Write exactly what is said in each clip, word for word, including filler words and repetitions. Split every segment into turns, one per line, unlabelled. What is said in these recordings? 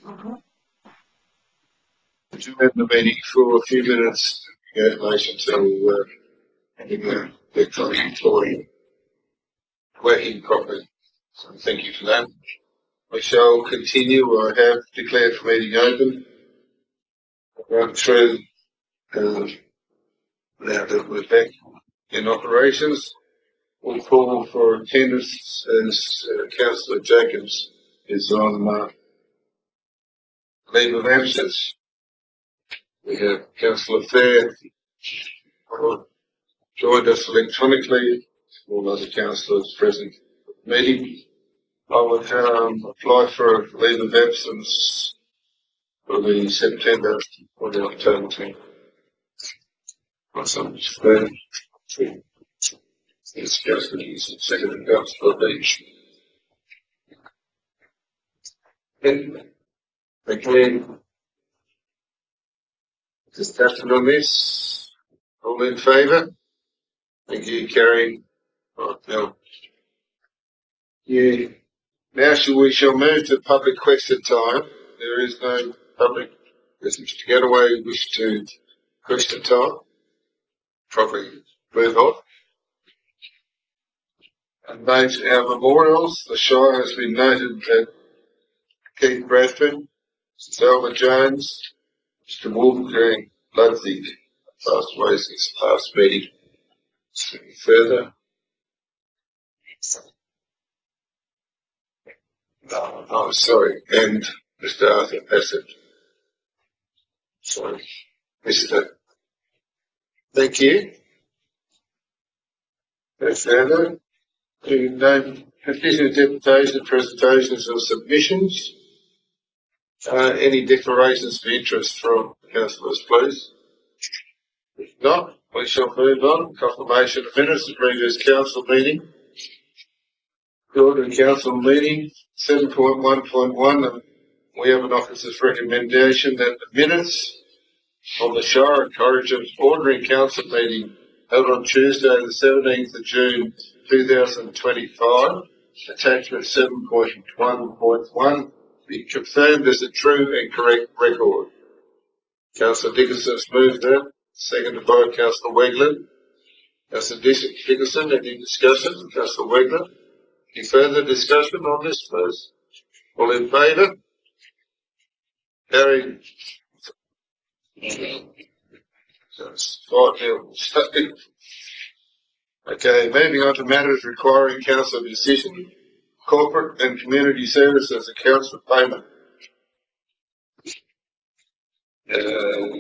Adjourn the meeting for a few minutes in relation to uh, the electronic recording working properly. So thank you for that. We shall continue. I have declared the meeting open. Run through uh, now that we're back in operations. We'll call for attendance as uh, Councillor Jacobs is on uh, leave of absence. We have Councillor Fair who joined us electronically. All other councillors present at the meeting. I would um, apply for a leave of absence for the September or the October team. Some fair. It's Councillor Hughes, second and Councillor Beach. And again, discussion on this. All in favour? Thank you, Kerry. Right, now, yeah. Now shall we shall move to public question time. There is no public. Does Mister Getaway wish to question time? Probably move on. And note our memorials. The Shire has been noted that Keith Bradford, Selma Jones, Mister Wolverine Ludwig passed away since the last meeting. Any further? No, oh, sorry. And Mister Arthur Bassett. Sorry. Mister Thank you. No further. To name petition deputation, presentations or submissions. Uh, any declarations of interest from councillors, please? If not, we shall move on. Confirmation of minutes of previous council meeting. The order of council meeting seven point one point one. We have an officer's recommendation that the minutes of the Shire and Corrigan ordinary council meeting held on Tuesday the seventeenth of June two thousand twenty-five, attachment seven point one point one, be confirmed as a true and correct record. Councillor Dickinson has moved that, seconded by Councillor Wegland. Councillor Dickinson, any discussion? Councillor Wegland, any further discussion on this, please? All in favour? Carried. Five nil. Okay, moving on to matters requiring council decision. Corporate and community services accounts for payment. Uh,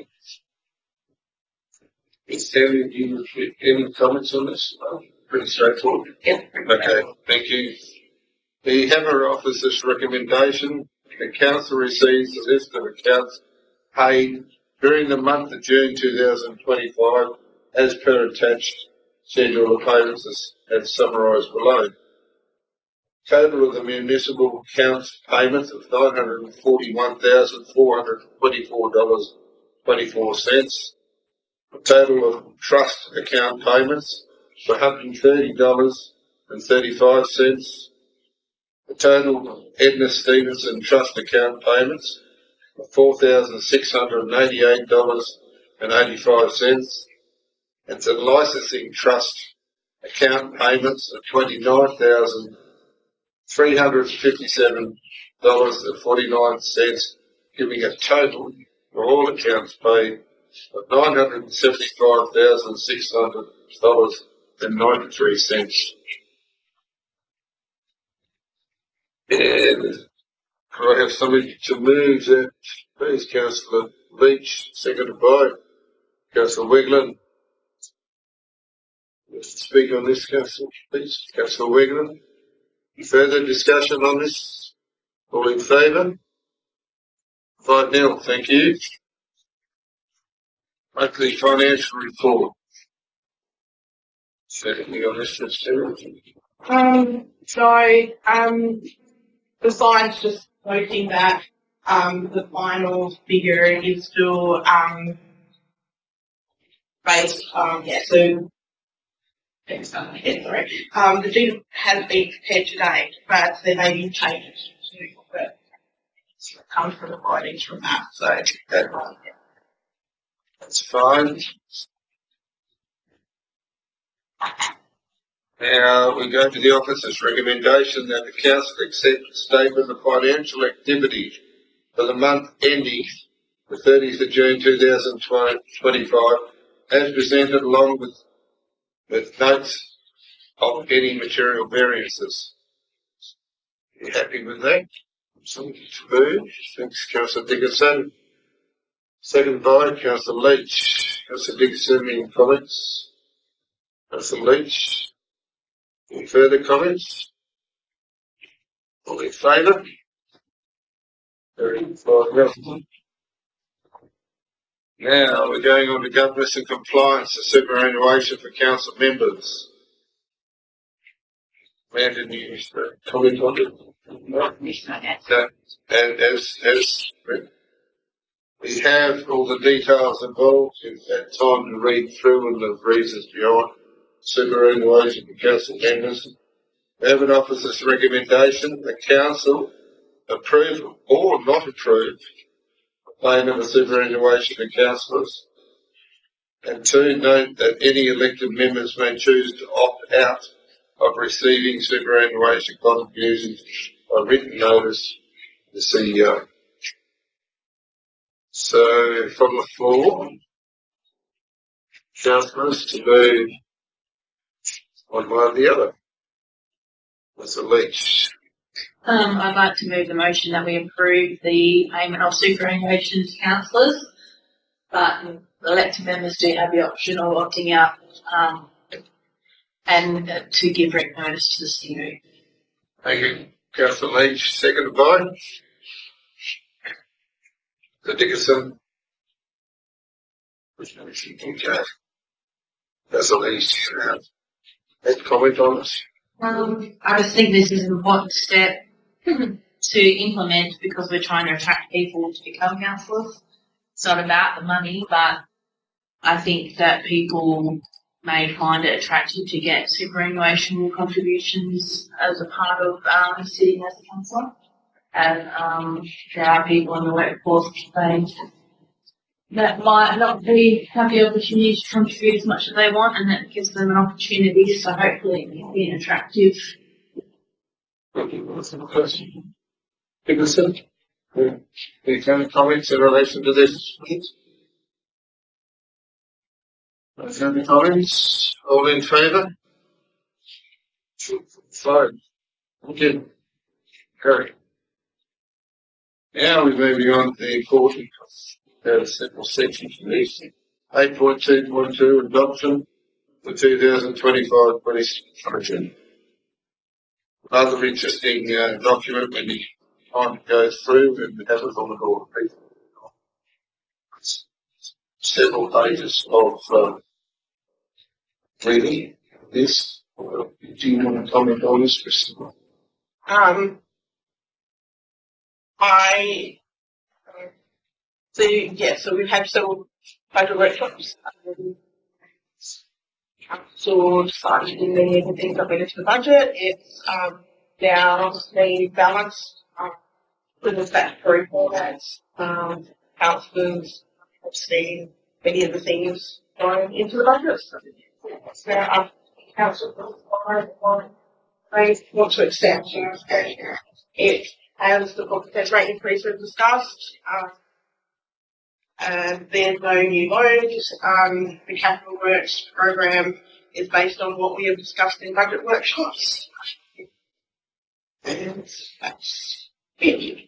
is there any, any comments on this? Oh, pretty straightforward. Yeah. Okay, thank you. The Hammer Officer's recommendation, the council receives a list of accounts paid during the month of June two thousand twenty-five as per attached schedule of payments as, as summarised below. Total of the municipal accounts payments of nine hundred forty-one thousand four hundred twenty-four dollars and twenty-four cents. A total of trust account payments of one hundred thirty dollars and thirty-five cents. The total of Edna Stevenson trust account payments of four thousand six hundred eighty-eight dollars and eighty-five cents. And the licensing trust account payments of twenty-nine thousand three hundred fifty-seven dollars and forty-nine cents, giving a total for all accounts paid of nine hundred seventy-five thousand six hundred dollars and ninety-three cents. And could I have somebody to move that, please? Councillor Leach, seconded by Councillor Wegland. Speak on this, Councillor, please. Councillor Wegland. Further discussion on this? All in favour? Five nil, thank you. Monthly financial report. Certainly on this, Sarah.
Um, so, um, besides just noting that um, the final figure is still um, based on, yeah, so, yeah, sorry, um, the deed has been prepared today, but there may be changes to it. comes from the findings from that. So,
Okay. That's fine. Now we go to the officer's recommendation that the council accept the statement of financial activity for the month ending the thirtieth of June two thousand twenty-five as presented along with, with notes of any material variances. Are you happy with that? Two. Thanks, Councillor Dickinson. Second by Councillor Leach. Councillor Dickinson, any comments? Councillor Leach. Any further comments? All in favour? Very fine. Now we're going on to governance and compliance and superannuation for council members. Amanda, do you comment on it? No. Okay. And as, as we have all the details involved, you've had time to read through and the reasons behind superannuation for council members. We have an officer's recommendation. The council approve or not approve payment of superannuation to councillors. And two, note that any elected members may choose to opt out of receiving superannuation contributions by written notice to the C E O. So from the floor, councillors to move one way or the other. That's a Leach.
Um, I'd like to move the motion that we approve the payment of superannuation to councillors, but elected members do have the option of opting out um, and uh, to give written notice to the C E O.
Thank you, Councillor Leach. Second by the Dickinson. Okay. Councillor Leach. Uh, any comment on this?
Um, I just think this is an important step to implement because we're trying to attract people to become councillors. It's not about the money, but I think that people may find it attractive to get superannuation contributions as a part of um, sitting as a councillor. And um, there are people in the workforce that that might not be have the opportunity to contribute as much as they want, and that gives them an opportunity. So hopefully, it can be attractive.
Dickinson. Any further comments in relation to this? No further comments? All in favour? Fine. Thank you. Carry. Now we're moving on to the important uh, simple section for this. eight point two point two adoption for two thousand twenty-five twenty-six budget. Another interesting uh, document when you time to go through and have it on the board. Several pages of uh, reading this. Do you want to comment on this, Christopher?
um, I um, so yeah, so we've had several budget workshops. Um, council decided in many of the things that went into the budget. It's um, now the balance um, with the statutory formats. Um, councillors have seen many of the things going into the budget. So it's now up to council on they want to accept it as the competence rate increase we've discussed. Um, and there's no new loads. Um, the capital works program is based on what we have discussed in budget workshops. And that's it.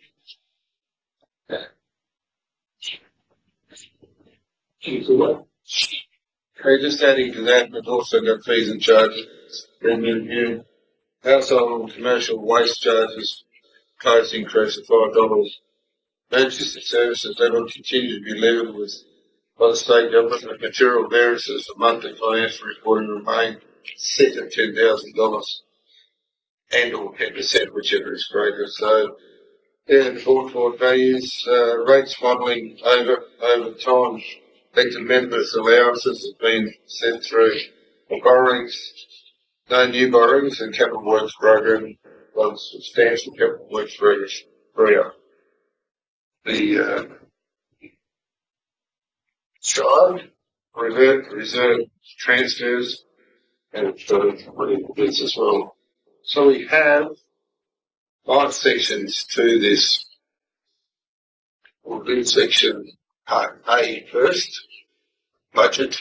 Okay, just adding to that, we've also got fees and charges. Review. Household and commercial waste charges close increase of five dollars. Logistic services that will continue to be levied with by the state government and material variances for monthly financial reporting remain set at ten thousand dollars and or ten percent, whichever is greater. So yeah, the board forward values, uh, rates modelling over over time. Elected members' allowances have been sent through borrowings, no new borrowings, and capital works program was substantial capital works free up. the uh, side, reserve, reserve transfers, and further bits as well. So we have five sections to this. We'll do section part A first, budget.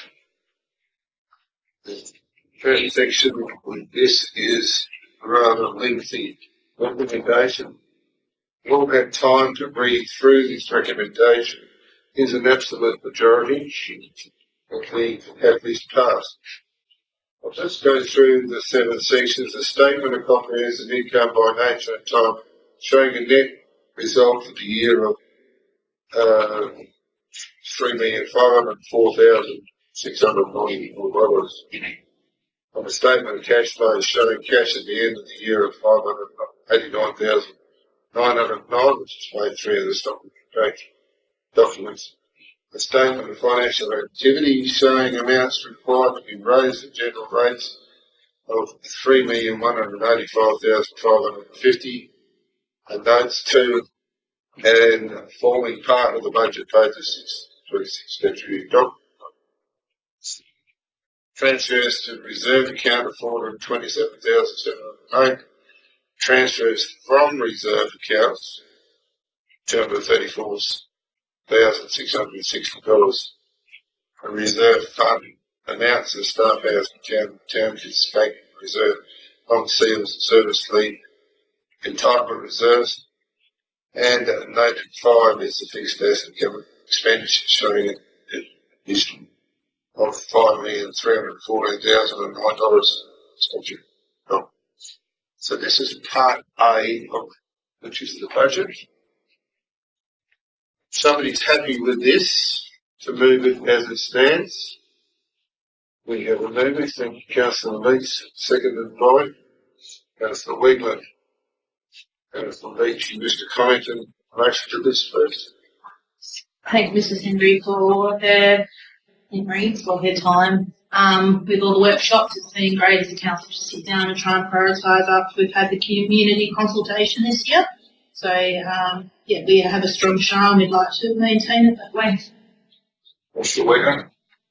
The first section with this is rather lengthy recommendation. We'll have time to read through this recommendation. Is an absolute majority if we have this passed. I'll just go through the seven sections. A statement of comprehensive income by nature and time, showing a net result for the year of uh, three million five hundred four thousand six hundred ninety-four dollars. On a statement of cash flow showing cash at the end of the year of five hundred eighty-nine thousand nine hundred nine, which is page three of the stock documents. A statement of financial activity showing amounts required to be raised at general rates of three million one hundred eighty-five thousand five hundred fifty, and notes to and forming part of the budget pages six twenty-six statutory documents. Transfers to reserve account of four hundred twenty-seven thousand seven hundred eight. Transfers from reserve accounts two hundred thirty-four thousand six hundred sixty dollars. A reserve fund amounts of staff house and town, town escape reserve on seals and service fleet entitlement reserves, and uh, note five is the fixed asset expenditure showing an addition of five million three hundred fourteen thousand and nine dollars. So this is part A of which is the budget. Somebody's happy with this to move it as it stands. We have a mover. Thank you, Councillor Leach. Seconded by Councillor Wiegler. Councillor Leach, you wish to comment in relation to this first?
Thank Missus Henry for her Henry for her time. Um, with all the workshops, it's been great as a council to sit down and try and prioritise after we've had the community consultation this year. So, um, yeah, we have a strong show and we'd like to maintain it that way.
Councillor Wiegler.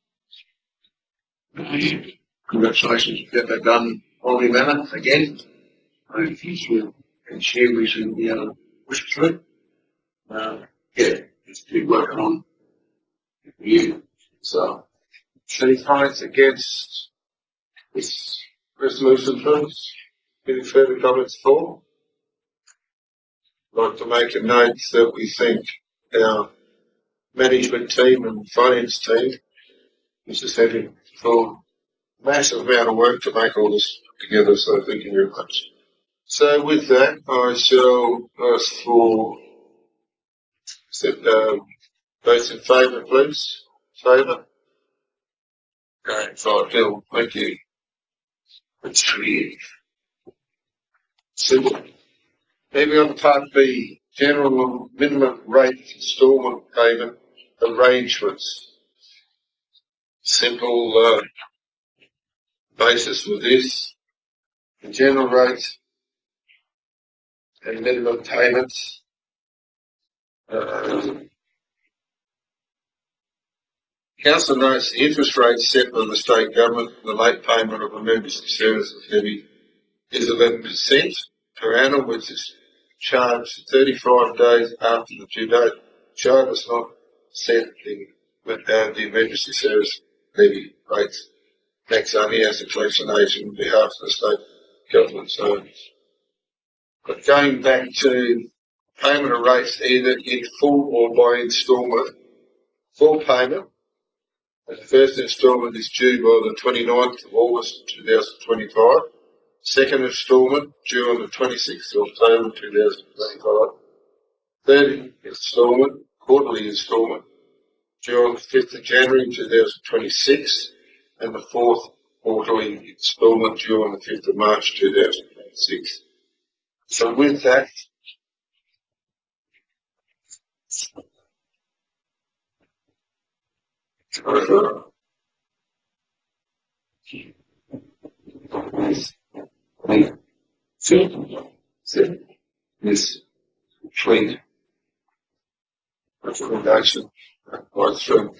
Congratulations to get that done orderly manner again. I think you can share we should be able to push through. Uh, yeah, it's been working on you. So,
Any comments against this resolution, please? Any further comments for? I'd like to make a note that we thank our management team and finance team, Missus Henry, for a massive amount of work to make all this together, so thank you very much. So with that, I shall ask for uh, votes in favour, please. Favour? Okay, five nil. Thank you. That's three. Simple. Moving on to part B, general minimum rate instalment payment arrangements. Simple uh, basis for this. The general rates and minimum payments. Uh, Council notes the interest rate set by the state government for the late payment of emergency services levy is eleven percent per annum, which is charged thirty-five days after the due date. Charge is not set in with uh, the emergency service levy rates. Tax only as a collection agent on behalf of the state government. So, but going back to payment of rates either in full or by instalment, full payment. The first instalment is due by the twenty-ninth of August two thousand twenty-five. Second instalment due on the twenty-sixth of October two thousand twenty-five. Third instalment, quarterly instalment, due on the fifth of January two thousand twenty-six. And the fourth quarterly instalment due on the fifth of March two thousand twenty-six. So with that, Yes, please. recommendation. Right through.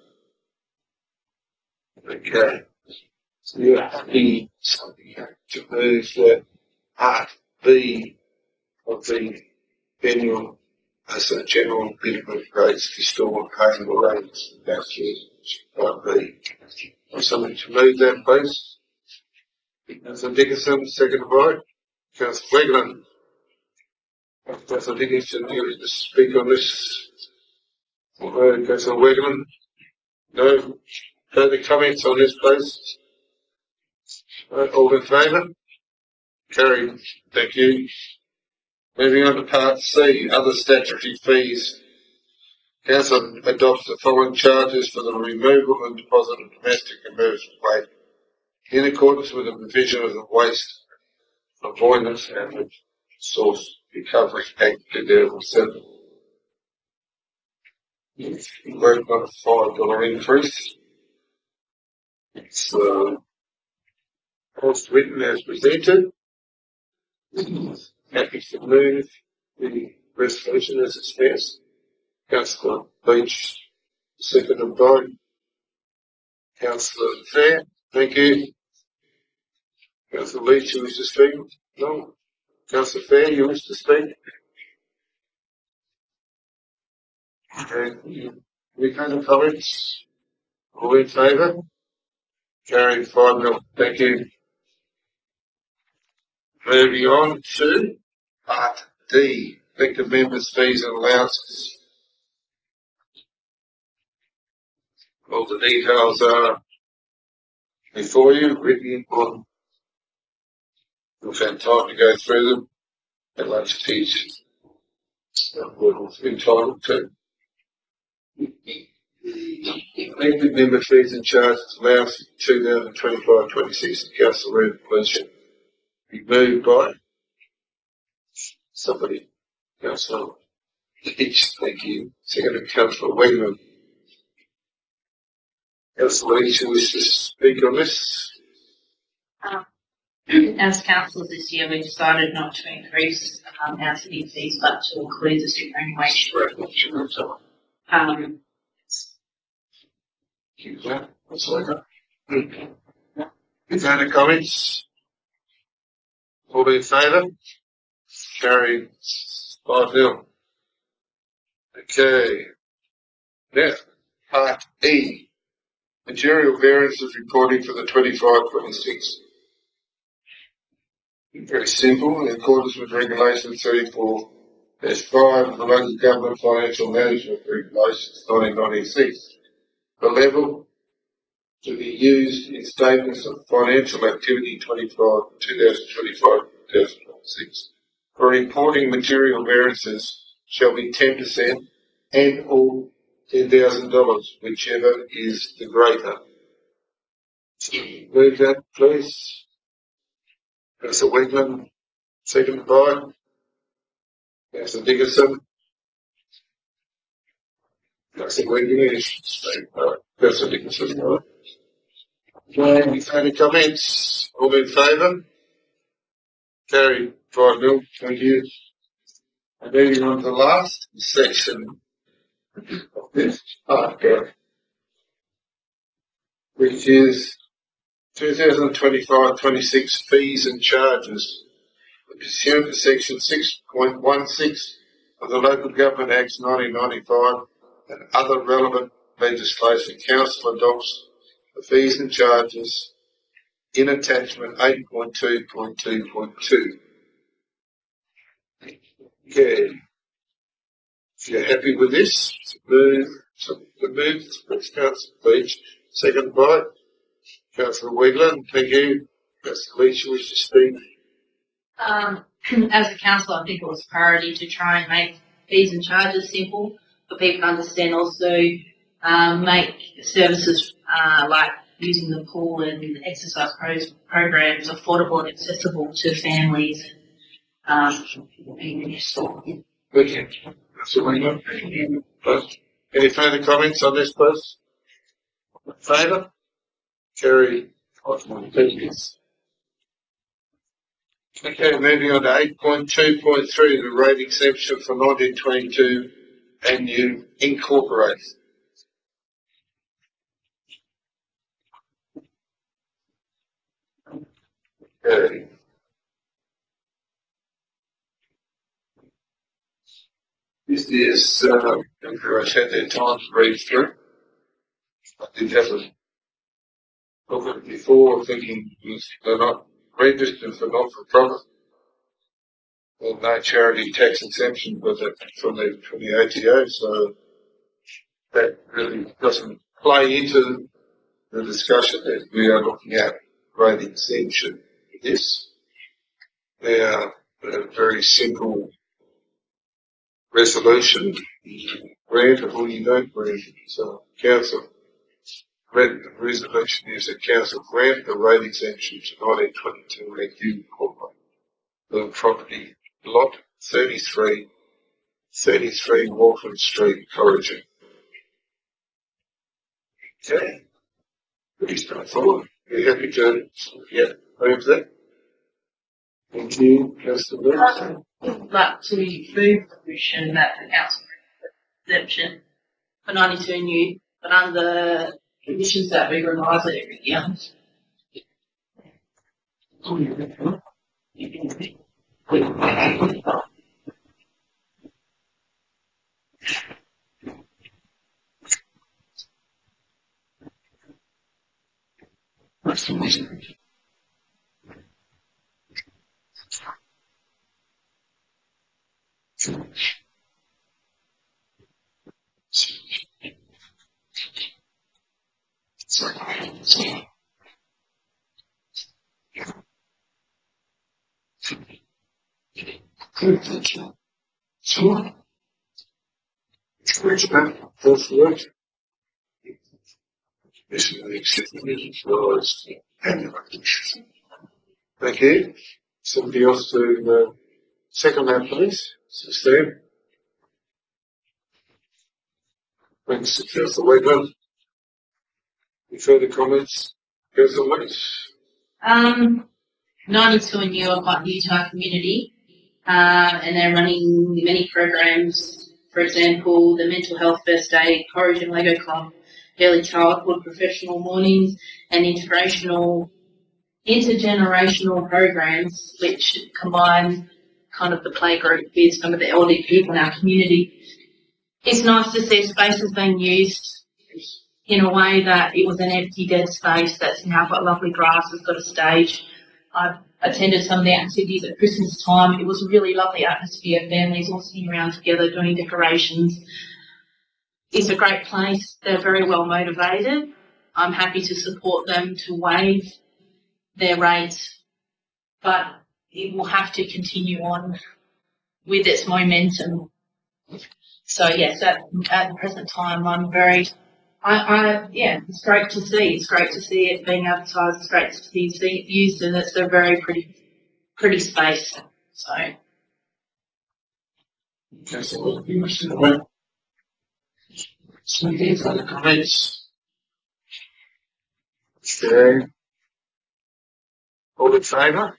Okay. So you're happy to move that part B of the annual as a general minimum rates to store payable rates. That's part B. Somebody to move that, please. Councillor Dickinson, second by Councillor Wegland. Councillor Dickinson, you wish to speak on this? Uh, Councillor Wegland? No? Further comments on this, please? Uh, all in favour? Carried. Thank you. Moving on to part C, other statutory fees. Council adopts the following charges for the removal and deposit of domestic and emergency waste in accordance with the provision of the Waste Avoidance and Source Recovery Act two thousand seven. We worked on a five dollar increase. It's uh, as written as presented. Happy to move the resolution as it stands. Councillor Beach, seconded by Councillor Fair. Thank you. Councillor Leach, you wish to speak? No. Councillor Fair, you wish to speak? Okay. Any further comments? All in favour? Carried five nil. Thank you. Moving on to Part D, elected members' fees and allowances. All the details are before you, written on. We've had time to go through them. I'd like to teach what we're entitled to. Elected member fees and charges allowances two thousand twenty-five twenty-six in council resolution. Be moved by somebody. Councillor Leach, thank you. Second, Councillor Wegman. Councillor Leach, who wishes to speak on this?
Um, as council this year, we decided not to increase um, our city fees, but to include the superannuation. Um,
That's like Is there any comments? All in favour? Carried five nil. Okay. Now, Part E. Material variances reporting for the twenty-five twenty-six. Very simple, in accordance with Regulation thirty-four. There's five of the Local Government Financial Management Regulations nineteen ninety-six. The level to be used in statements of financial activity twenty-five, two thousand twenty-five, two thousand twenty-six. For reporting material variances shall be ten percent and or ten thousand dollars, whichever is the greater. Move that, please. Councillor Wegman, second by Councillor Dickinson. Councillor Wegman is uh, Councillor Dickinson. Right. Any further comments? All in favour? Carried five nil. Thank you. And moving on to the last section of this part, which is twenty twenty-five twenty-six fees and charges. Pursuant to section six point one six of the Local Government Act nineteen ninety-five and other relevant legislation, Council adopts the fees and charges in attachment eight point two point two point two. Okay. If you're happy with this, move, so the move, please, Councillor Leach. Second by Councillor Wegland. Thank you. Councillor Leach, you wish to speak?
Um, as a council, I think it was a priority to try and make fees and charges simple for people to understand. Also, um, make services uh, like using the pool and exercise pros- programs affordable and accessible to families. Um,
Okay. Councillor Wegland. Please. Any further comments on this, please? Favour? Carry. Thank you. Okay, moving on to eight point two point three, the rate exemption for nineteen twenty-two and you incorporate. Okay. This is, uh, I've had their time to read through. I did have a look at it before, thinking they're not registered for not-for-profit. Well, no charity tax exemption with it from the, from the A T O, so that really doesn't play into the discussion that we are looking at rate exemption. Yes, they are a very simple resolution, grant it or you don't grant it. So council, the resolution is that council grant the rate exemption to nineteen twenty-two Red U Corporate. The property lot thirty-three, thirty-three Walton Street, Origin. Okay. Pretty straightforward. Are you happy to, yeah, move that? Thank you, Councillor Lewis.
I'd like to move the motion that the council exemption for ninety-two new, but under conditions that we revise it every year.
Which one? First word? This is the acceptance laws. Thank you. Somebody else to uh, second that, please. Steve. Thanks, Councillor Wayburn. Any further comments? Councillor Lewis?
Um, ninety-two and you are quite new to our community, um, and they're running many programs. For example, the Mental Health First Aid, Origin Lego Club, Early Childhood Professional Mornings, and integrational, intergenerational programs which combine kind of the playgroup with some of the elderly people in our community. It's nice to see spaces being used in a way that it was an empty, dead space that's now got lovely grass, it's got a stage. I've attended some of the activities at Christmas time. It was a really lovely atmosphere, families all sitting around together doing decorations. It's a great place. They're very well motivated. I'm happy to support them to waive their rates, but it will have to continue on with its momentum. So yes, at, at the present time, I'm very, I, I, yeah, it's great to see. It's great to see it being advertised. It's great to see it used, and it's a very pretty, pretty space. So.
Councillor Lewis. Any further comments? Okay. All in favour?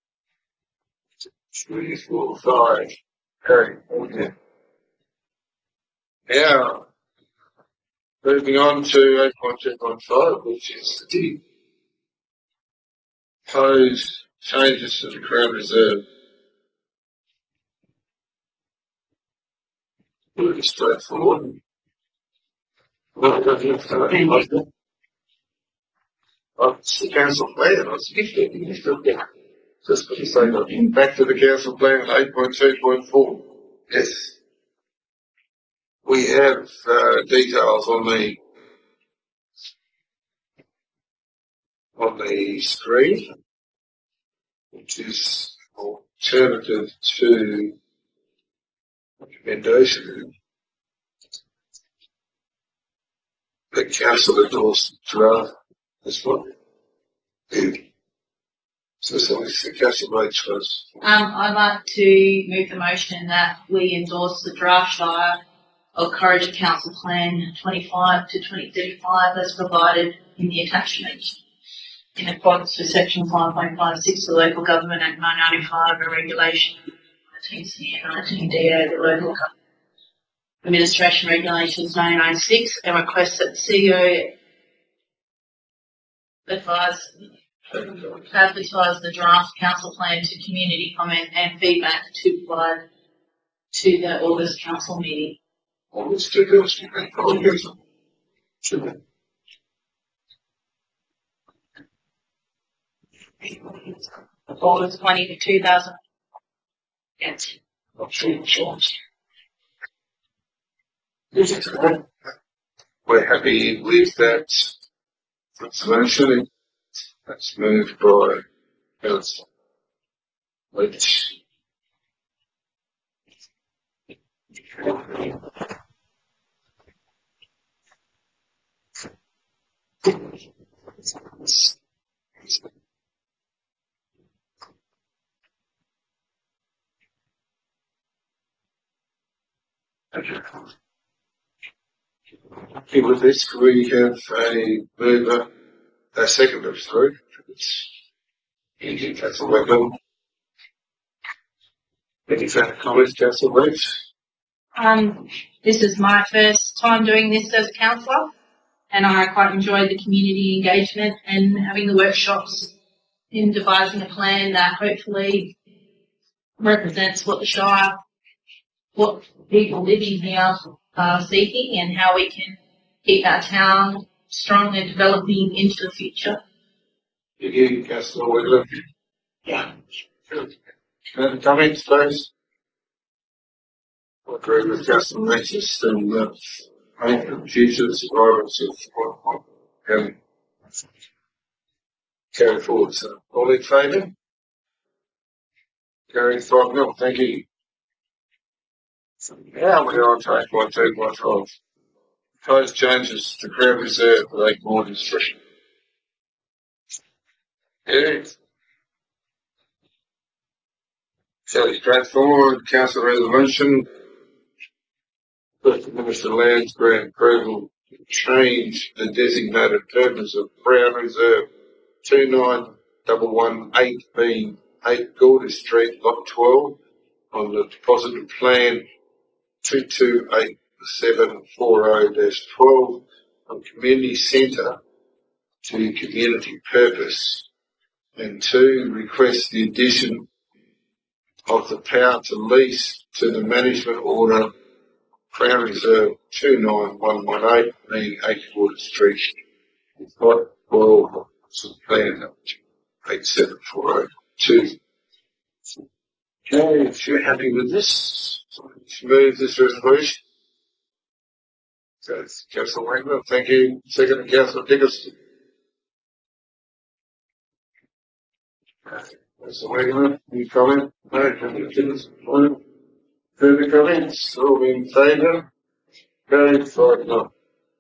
Three, four, five. Carry. Okay. Now, moving on to eight point two point five, which is the proposed changes to the Crown Reserve. Pretty straightforward. Well, I think it's the council plan. I was gifted. Just for the sake of it. Back to the council plan, eight point two point four. Yes. We have uh, details on the on the screen, which is alternative to recommendation. The council endorsed draft this one. So, so it's the council votes first.
Um, I'd like to move the motion that we endorse the draft Shire of Courage Council Plan twenty-five to twenty thirty-five as provided in the attachment in accordance with Section five point five six of the Local Government Act nineteen ninety-five, a regulation nineteen C nineteen D A, the Local Administration Regulations nineteen ninety-six and requests that the C E O advise, advertise the draft council plan to community comment and feedback to provide to the August council meeting.
August two thousand twenty.
August twenty to two thousand. Yes.
Not sure insurance. We're happy with that solution. That's moved by Councillor Leach. Okay, with this, we have a mover, a seconder through. It's Indian Council Wegman. Any further comments, Councillor Leach?
Um, this is my first time doing this as a councillor, and I quite enjoyed the community engagement and having the workshops in devising a plan that hopefully represents what the Shire, what people living here are seeking, and how we can keep our town strong and developing into the future.
Thank you, Councillor Wegman.
Yeah.
Further comments, please? I agree with Councillor Leach and uh, I think the future survivors of what um, carry forward. So, all in favour? Carry five nil. Thank you. Now we're on to eight point two point five. Proposed changes to Crown Reserve Lake Morton Street. Yes. Fairly straightforward. Council resolution. First, Minister Lands grant approval to change the designated purpose of Crown Reserve two nine one one eight B eight Gordon Street, Lot twelve, on the deposited plan two two eight seven four zero twelve from Community Centre to Community Purpose. And two, request the addition of the power to lease to the management order Crown Reserve two nine one one eight, being eight Gordon Street, Lot twelve, plan eight seven four zero two. Okay, if you're happy with this, let's move this resolution. So, Councillor Wagner, thank you. Second, Councillor Dickinson. Councillor Wagner, any comment? No, Councillor Dickinson. Further comments? All in favour? Okay, five none.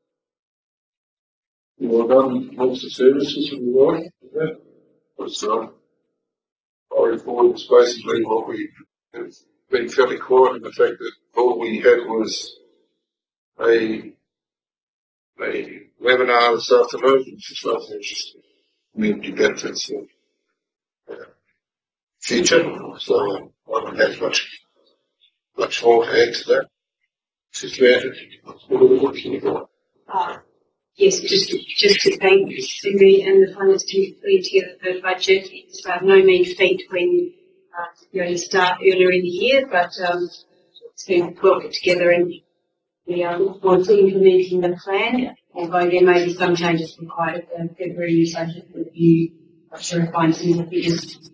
Well done, Monster Services, if you like. Yeah. That's right. I report is basically what we have been fairly quiet in the fact that all we had was a a webinar this afternoon, which is nothing interesting. Community benefits in uh, future. So um, I don't have much much more to add to that. Just what are we looking for?
Uh, yes, just just to thank Siri and the finance team for putting together the budget. It's uh, no mean feat when uh, you only start earlier in the year, but um, it's been well put together and we are looking forward to implementing the plan. Although there may be some changes required at the February budget review, I'm sure we'll find some of the figures.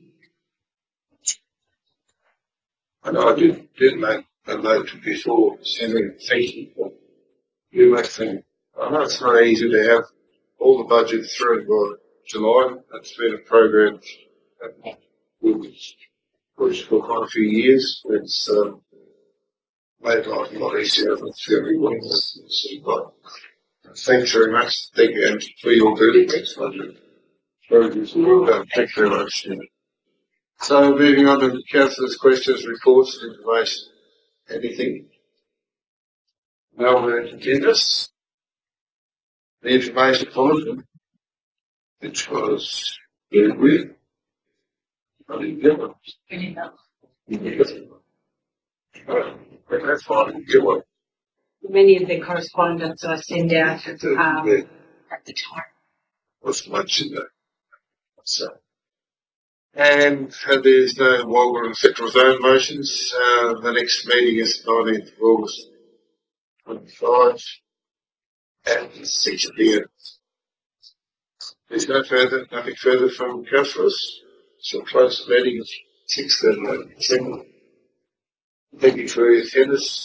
And I did, did make a note before sending thank you for you make thing. I know it's not easy to have all the budget through by July. It's been a program that we've pushed for quite a few years. It's um, made life a lot easier for everyone. But thanks very much. Thank you, and for your good. Thanks, budget. Very good. Well done. Thank you very much. So moving on to the councillors' questions, reports, and information. Anything? No one agendas. The information bulletin, which was very weird. I didn't get one.
We need that.
You didn't get one. Alright, that's fine. I didn't get one.
many of the correspondence I send out um,
Yeah.
at the time.
What's much in that? So, and uh, there's no Walgett Central Zone motions. Uh, the next meeting is nineteenth of August twenty-five at six p m. There's no further, nothing further from councillors. So close the meeting at six thirty. Thank you for your attendance.